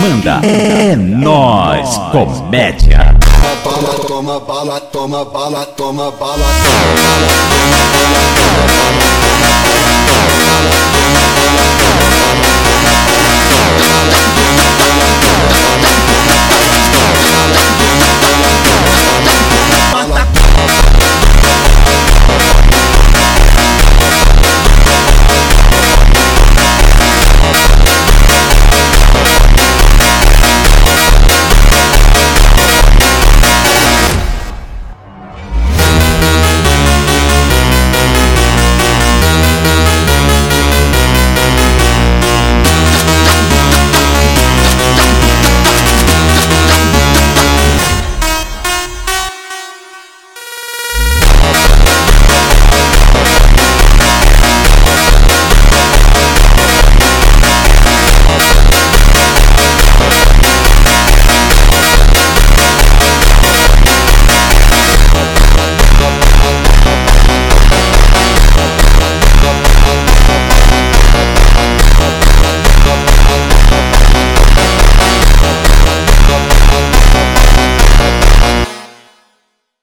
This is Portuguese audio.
manda. É Nós Comédia. Toma bala, toma bala, toma bala, toma bala, toma bala, toma bala, toma bala, toma bala.